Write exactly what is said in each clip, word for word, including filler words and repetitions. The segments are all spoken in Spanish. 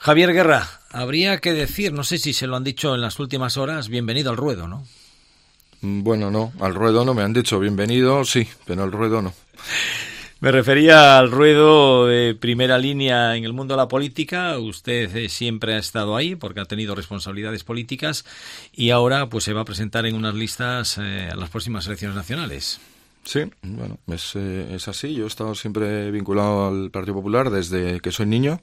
Javier Guerra, habría que decir, no sé si se lo han dicho en las últimas horas, bienvenido al ruedo, ¿no? Bueno, no, al ruedo no me han dicho bienvenido, sí, pero al ruedo no. Me refería al ruedo de primera línea en el mundo de la política. Usted eh, siempre ha estado ahí porque ha tenido responsabilidades políticas y ahora pues se va a presentar en unas listas eh, a las próximas elecciones nacionales. Sí, bueno, es, eh, es así. Yo he estado siempre vinculado al Partido Popular desde que soy niño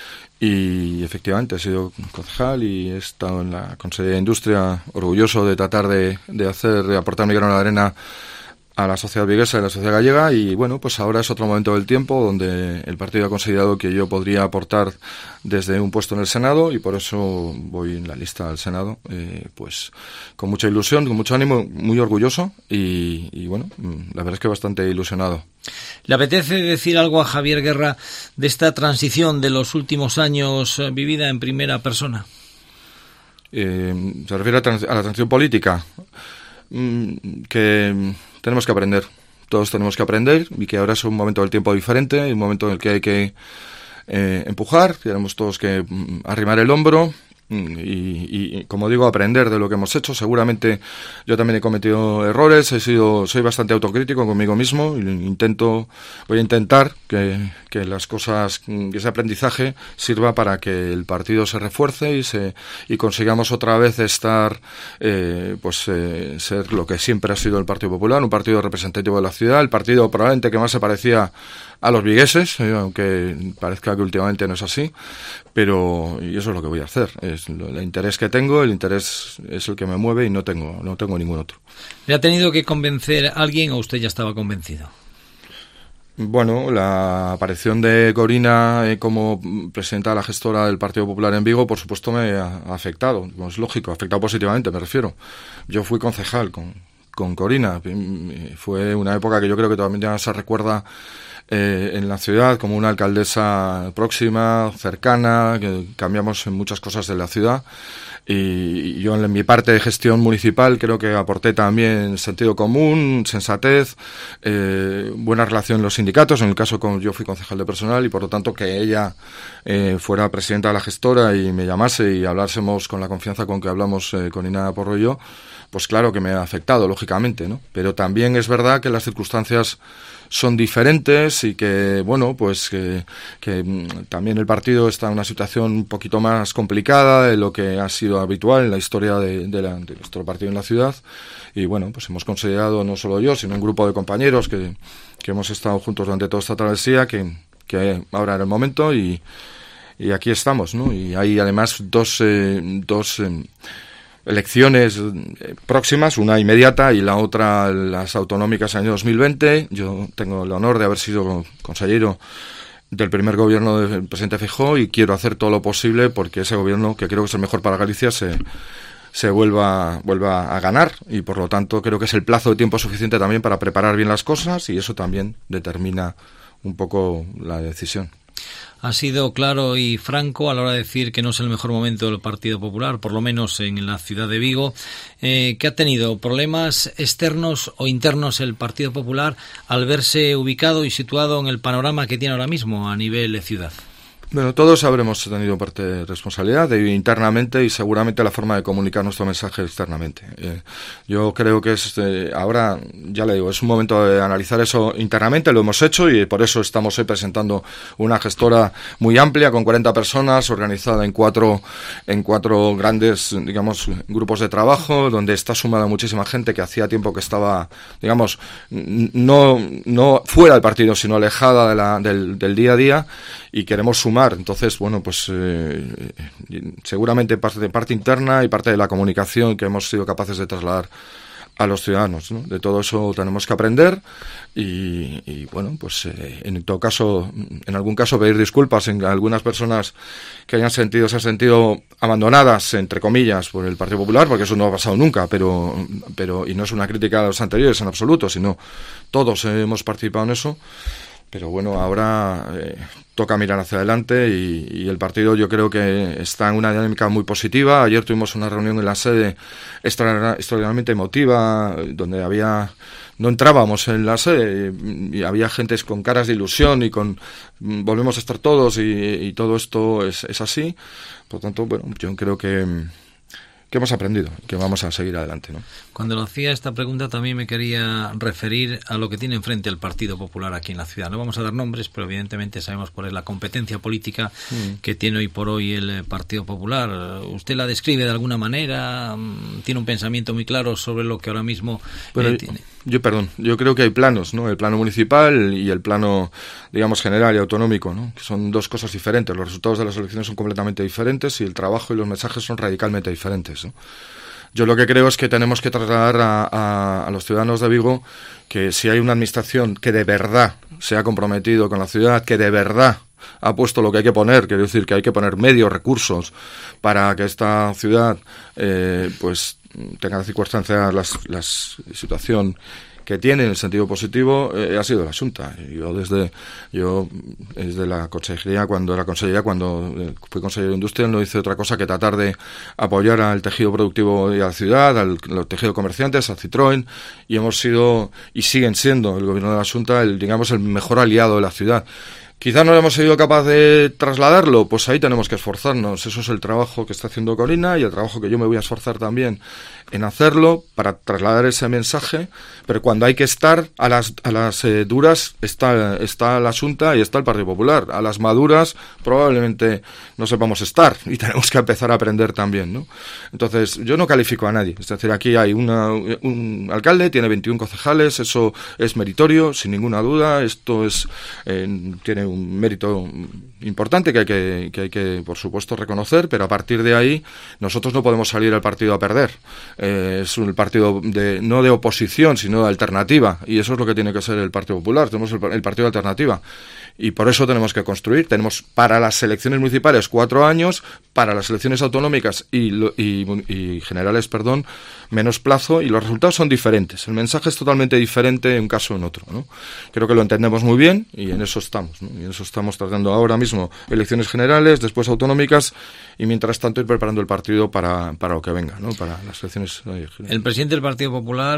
y efectivamente he sido concejal y he estado en la Consejería de Industria, orgulloso de tratar de, de hacer, de aportar mi grano de arena a la sociedad viguesa y a la sociedad gallega. Y bueno, pues ahora es otro momento del tiempo donde el partido ha considerado que yo podría aportar desde un puesto en el Senado y por eso voy en la lista al Senado, eh, pues con mucha ilusión, con mucho ánimo, muy orgulloso y, y bueno, la verdad es que bastante ilusionado. ¿Le apetece decir algo a Javier Guerra de esta transición de los últimos años eh, vivida en primera persona? Eh, ¿Se refiere a, trans- a la transición política? Mm, que tenemos que aprender, todos tenemos que aprender y que ahora es un momento del tiempo diferente, un momento en el que hay que eh, empujar, tenemos todos que mm, arrimar el hombro y, y, y, como digo, aprender de lo que hemos hecho. Seguramente yo también he cometido errores, he sido, soy bastante autocrítico conmigo mismo y intento, voy a intentar que, que las cosas, que ese aprendizaje sirva para que el partido se refuerce y se y consigamos otra vez estar, eh, pues eh, ser lo que siempre ha sido el Partido Popular, un partido representativo de la ciudad, el partido probablemente que más se parecía a los vigueses, eh, aunque parezca que últimamente no es así, pero y eso es lo que voy a hacer. Es lo, el interés que tengo, el interés es el que me mueve y no tengo no tengo ningún otro. ¿Le ha tenido que convencer a alguien o usted ya estaba convencido? Bueno, la aparición de Corina eh, como presidenta de la gestora del Partido Popular en Vigo, por supuesto, me ha afectado. Bueno, es lógico, ha afectado positivamente, me refiero. Yo fui concejal con, con Corina. Fue una época que yo creo que todavía se recuerda eh, en la ciudad como una alcaldesa próxima, cercana, que cambiamos en muchas cosas de la ciudad. Y yo en mi parte de gestión municipal creo que aporté también sentido común, sensatez, eh, buena relación en los sindicatos, en el caso con yo fui concejal de personal y por lo tanto que ella eh, fuera presidenta de la gestora y me llamase y hablásemos con la confianza con que hablamos eh, con Ina Porro y yo, pues claro que me ha afectado, lógicamente, ¿no? Pero también es verdad que las circunstancias son diferentes y que, bueno, pues que, que también el partido está en una situación un poquito más complicada de lo que ha sido habitual en la historia de, de, la, de nuestro partido en la ciudad. Y bueno, pues hemos considerado, no solo yo, sino un grupo de compañeros que, que hemos estado juntos durante toda esta travesía, que, que ahora era el momento y, y aquí estamos, ¿no? Y hay además dos... Eh, dos eh, elecciones próximas, una inmediata y la otra las autonómicas año dos mil veinte. Yo tengo el honor de haber sido consejero del primer gobierno del presidente Feijóo y quiero hacer todo lo posible porque ese gobierno, que creo que es el mejor para Galicia, se, se vuelva, vuelva a ganar y por lo tanto creo que es el plazo de tiempo suficiente también para preparar bien las cosas y eso también determina un poco la decisión. Ha sido claro y franco a la hora de decir que no es el mejor momento del Partido Popular, por lo menos en la ciudad de Vigo, eh, que ha tenido problemas externos o internos el Partido Popular al verse ubicado y situado en el panorama que tiene ahora mismo a nivel de ciudad. Bueno, todos habremos tenido parte de responsabilidad de, internamente y seguramente la forma de comunicar nuestro mensaje externamente. Eh, yo creo que es eh, ahora, ya le digo, es un momento de analizar eso internamente, lo hemos hecho y por eso estamos hoy presentando una gestora muy amplia con cuarenta personas, organizada en cuatro en cuatro grandes, digamos, grupos de trabajo, donde está sumada muchísima gente que hacía tiempo que estaba, digamos, no no fuera del partido, sino alejada de la, del, del día a día y queremos sumar. Entonces, bueno, pues eh, seguramente parte de parte interna y parte de la comunicación que hemos sido capaces de trasladar a los ciudadanos, ¿no? De todo eso tenemos que aprender y, y bueno, pues eh, en todo caso, en algún caso pedir disculpas en algunas personas que hayan sentido, se han sentido abandonadas, entre comillas, por el Partido Popular, porque eso no ha pasado nunca, pero, pero y no es una crítica a los anteriores en absoluto, sino todos hemos participado en eso. Pero bueno, ahora eh, toca mirar hacia adelante y, y el partido yo creo que está en una dinámica muy positiva. Ayer tuvimos una reunión en la sede extraordinariamente emotiva, donde había no entrábamos en la sede y había gente con caras de ilusión y con volvemos a estar todos y, y todo esto es, es así. Por lo tanto, bueno, yo creo que que hemos aprendido, que vamos a seguir adelante, ¿no? Cuando lo hacía esta pregunta también me quería referir a lo que tiene enfrente el Partido Popular aquí en la ciudad. No vamos a dar nombres, pero evidentemente sabemos cuál es la competencia política mm. que tiene hoy por hoy el Partido Popular. ¿Usted la describe de alguna manera? ¿Tiene un pensamiento muy claro sobre lo que ahora mismo bueno, eh, tiene? Yo, perdón, yo creo que hay planos, ¿no? El plano municipal y el plano, digamos, general y autonómico, ¿no? Que son dos cosas diferentes. Los resultados de las elecciones son completamente diferentes y el trabajo y los mensajes son radicalmente diferentes, ¿no? Yo lo que creo es que tenemos que trasladar a, a, a los ciudadanos de Vigo que si hay una administración que de verdad se ha comprometido con la ciudad, que de verdad ha puesto lo que hay que poner, quiero decir que hay que poner medios, recursos para que esta ciudad eh, pues tenga las circunstancias, las, las situación que tiene en el sentido positivo, eh, ha sido la Xunta. Yo desde yo desde la consejería, cuando era consejería, cuando eh, fui consejero de Industria, no hice otra cosa que tratar de apoyar al tejido productivo y a la ciudad, al, al tejido de comerciantes, a Citroën, y hemos sido, y siguen siendo, el gobierno de la Xunta, el, digamos, el mejor aliado de la ciudad. Quizás no hemos sido capaz de trasladarlo, pues ahí tenemos que esforzarnos. Eso es el trabajo que está haciendo Corina y el trabajo que yo me voy a esforzar también en hacerlo para trasladar ese mensaje, pero cuando hay que estar a las a las eh, duras está está la Xunta y está el Partido Popular. A las maduras probablemente no sepamos estar y tenemos que empezar a aprender también, ¿no? Entonces, yo no califico a nadie. Es decir, aquí hay una, un alcalde, tiene veintiún concejales, eso es meritorio, sin ninguna duda. Esto es eh, tiene un mérito importante que hay que, que hay que, por supuesto, reconocer, pero a partir de ahí nosotros no podemos salir al partido a perder. Eh, es un partido de, no de oposición, sino de alternativa, y eso es lo que tiene que ser el Partido Popular. Tenemos el, el partido de alternativa, y por eso tenemos que construir. Tenemos para las elecciones municipales cuatro años, para las elecciones autonómicas y, y, y generales, perdón, menos plazo, y los resultados son diferentes. El mensaje es totalmente diferente en un caso o en otro, ¿no? Creo que lo entendemos muy bien y en eso estamos, ¿no? Y en eso estamos tratando ahora mismo elecciones generales, después autonómicas, y mientras tanto ir preparando el partido para, para lo que venga, ¿no? Para las elecciones generales. El presidente del Partido Popular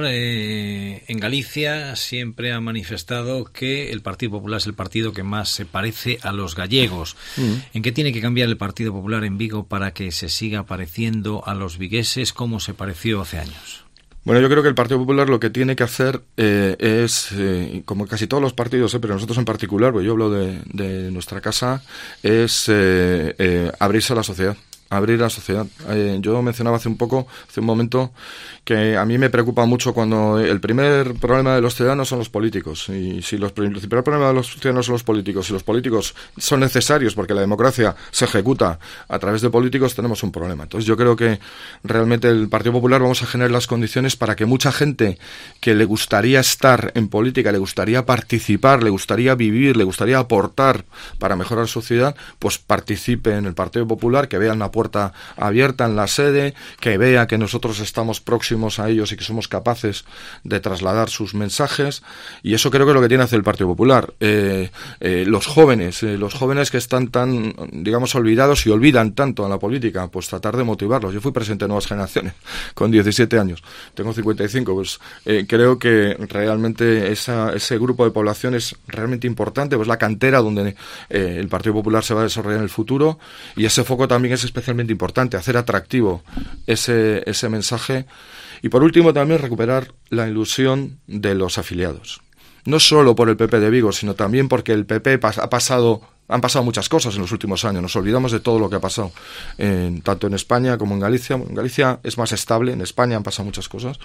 eh, en Galicia siempre ha manifestado que el Partido Popular es el partido que más se parece a los gallegos. Mm. ¿En qué tiene que cambiar el Partido Popular en Vigo para que se siga pareciendo a los vigueses como se pareció hace años? Bueno, yo creo que el Partido Popular lo que tiene que hacer eh, es, eh, como casi todos los partidos, eh, pero nosotros en particular, porque yo hablo de, de nuestra casa, es eh, eh, abrirse a la sociedad. Abrir la sociedad. Eh, yo mencionaba hace un poco, hace un momento, que a mí me preocupa mucho cuando el primer problema de los ciudadanos son los políticos. Y si los, el primer problema de los ciudadanos son los políticos, si los políticos son necesarios porque la democracia se ejecuta a través de políticos, tenemos un problema. Entonces yo creo que realmente el Partido Popular vamos a generar las condiciones para que mucha gente que le gustaría estar en política, le gustaría participar, le gustaría vivir, le gustaría aportar para mejorar su ciudad, pues participe en el Partido Popular, que vean una puerta abierta en la sede, que vea que nosotros estamos próximos a ellos y que somos capaces de trasladar sus mensajes, y eso creo que es lo que tiene que hacer el Partido Popular. Eh, eh, los jóvenes, eh, los jóvenes que están tan, digamos, olvidados y olvidan tanto a la política, pues tratar de motivarlos. Yo fui presidente de Nuevas Generaciones con diecisiete años, tengo cincuenta y cinco, pues eh, creo que realmente esa, ese grupo de población es realmente importante, pues la cantera donde eh, el Partido Popular se va a desarrollar en el futuro, y ese foco también es especialmente importante, hacer atractivo ese, ese mensaje. Y por último también recuperar la ilusión de los afiliados, no solo por el P P de Vigo, sino también porque el P P ha pasado, han pasado muchas cosas en los últimos años, nos olvidamos de todo lo que ha pasado, en, tanto en España como en Galicia. En Galicia es más estable, en España han pasado muchas cosas.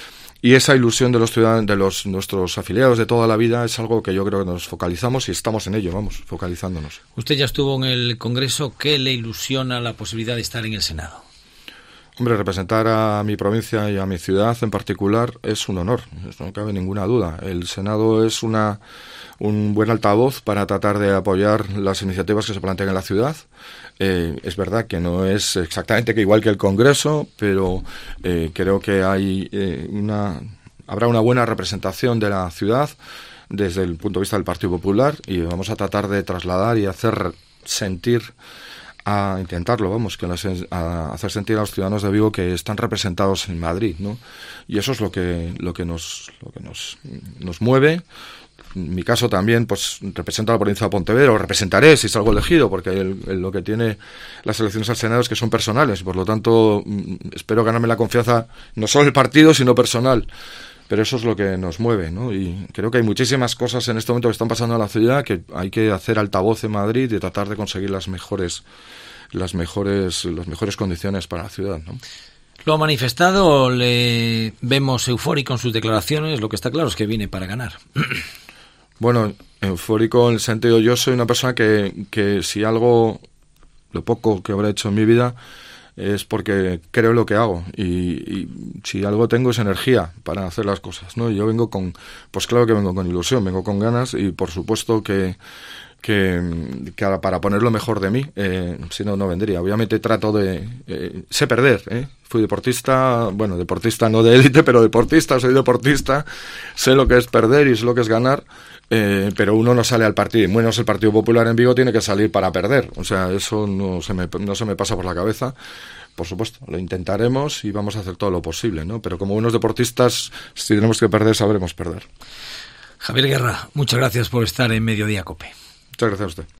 Y esa ilusión de los ciudadanos, de los nuestros afiliados de toda la vida, es algo que yo creo que nos focalizamos y estamos en ello, vamos, focalizándonos. Usted ya estuvo en el Congreso. ¿Qué le ilusiona la posibilidad de estar en el Senado? Hombre, representar a mi provincia y a mi ciudad en particular es un honor, no cabe ninguna duda. El Senado es una un buen altavoz para tratar de apoyar las iniciativas que se plantean en la ciudad. Eh, es verdad que no es exactamente que igual que el Congreso, pero eh, creo que hay eh, una habrá una buena representación de la ciudad. desde el punto de vista del Partido Popular, y vamos a tratar de trasladar y hacer sentir, a intentarlo, vamos, que las, a hacer sentir a los ciudadanos de Vigo que están representados en Madrid, ¿no? Y eso es lo que lo que nos lo que nos nos mueve. En mi caso también, pues represento a la provincia de Pontevedra, o representaré si salgo elegido, porque el, el, lo que tiene las elecciones al Senado es que son personales, por lo tanto espero ganarme la confianza no solo del partido, sino personal. Pero eso es lo que nos mueve, ¿no? Y creo que hay muchísimas cosas en este momento que están pasando en la ciudad que hay que hacer altavoz en Madrid y tratar de conseguir las mejores, las mejores, las mejores condiciones para la ciudad, ¿no? Lo ha manifestado, le vemos eufórico en sus declaraciones, lo que está claro es que viene para ganar. Bueno, eufórico en el sentido, yo soy una persona que, que si algo, lo poco que habré hecho en mi vida, es porque creo en lo que hago, y, y si algo tengo es energía para hacer las cosas, ¿no? Y yo vengo con, pues claro que vengo con ilusión, vengo con ganas, y por supuesto que que, que para poner lo mejor de mí, eh, si no, no vendría. Obviamente trato de... Eh, sé perder, ¿eh? Fui deportista, bueno, deportista no de élite, pero deportista, soy deportista, sé lo que es perder y sé lo que es ganar, eh, pero uno no sale al partido, y menos el Partido Popular en Vigo tiene que salir para perder, o sea, eso no se me, no se me pasa por la cabeza. Por supuesto, lo intentaremos y vamos a hacer todo lo posible, ¿no? Pero como buenos deportistas, si tenemos que perder, sabremos perder. Javier Guerra, muchas gracias por estar en Mediodía Cope. Muchas gracias a usted.